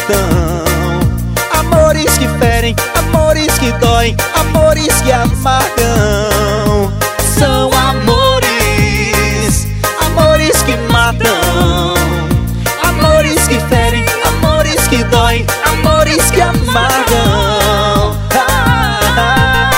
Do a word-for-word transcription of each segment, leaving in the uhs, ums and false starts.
matam, amores que ferem, amores que doem, amores que amargam. São amores, amores que matam, amores que ferem, amores que doem, amores que amargam. Ah, ah,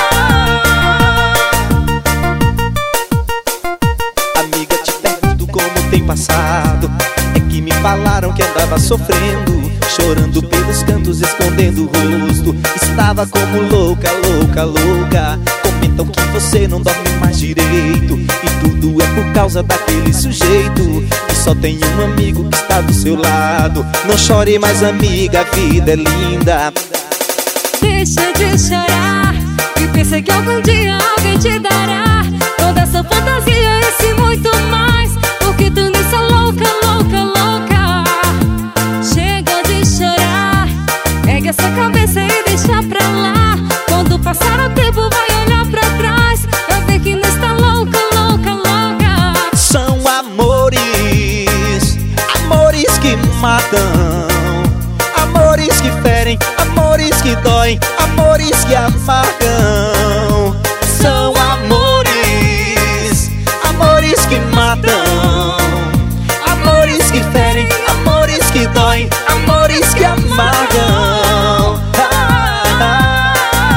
ah. Amiga, te pergunto como tem passado. É que me falaram que andava sofrendo, chorando pelos cantos, escondendo o rosto. Estava como louca, louca, louca. Comentam que você não dorme mais direito, e tudo é por causa daquele sujeito que só tem um amigo que está do seu lado. Não chore mais, amiga, a vida é linda. Deixa de chorar e pensa que algum dia alguém te dará toda essa fantasia, esse muito mais, porque tu nessa louca, louca, louca. Chega de chorar, pega essa cabeça e deixa pra lá. Quando passar o tempo vai olhar pra trás, vai ver que não está louca, louca, louca. São amores, amores que matam, amores que ferem, amores que doem, amores que amargam. São amores, amores que matam, amores que ferem, amores que doem, amores que amargam. Ah, ah,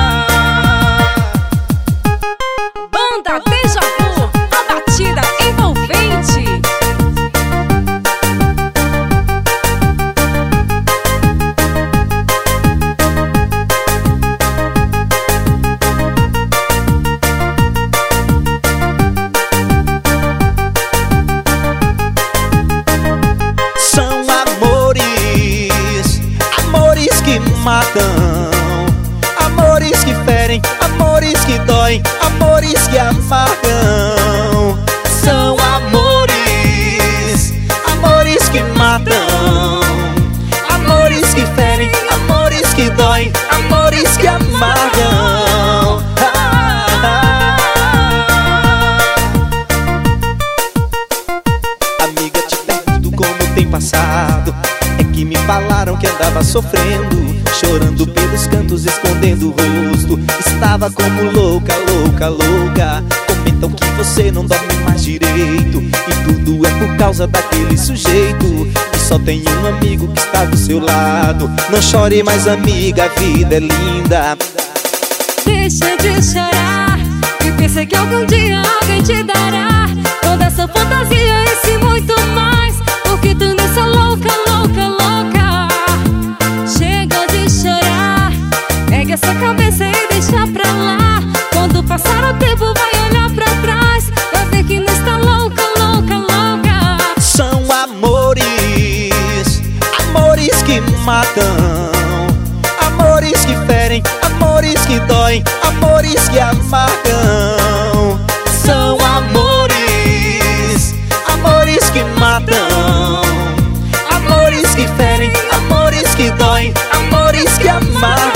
ah. Banda Deja Vu, a batida envolvente. Que matam, amores que ferem, amores que doem, amores que amargam. São amores, amores que matam, amores que ferem, amores que doem, amores que amargam. Ah, ah, ah. Amiga, te pergunto como tem passado. É que me falaram que andava sofrendo, chorando pelos cantos, escondendo o rosto. Estava como louca, louca, louca. Comentam que você não dorme mais direito, e tudo é por causa daquele sujeito que só tem um amigo que está do seu lado. Não chore mais, amiga, a vida é linda. Deixa de chorar e pensa que algum dia alguém te dará toda essa fantasia, esse muito mais, porque tu nessa louca, louca, louca. Chega de chorar, pega essa cabeça e deixa pra lá. Quando passar o tempo vai olhar pra trás, vai ver que não está louca, louca, louca. São amores, amores que matam, amores que ferem, amores que doem, amores que amargam. São amores, amores que matam, amores que ferem, amores que doem, amores que amargam.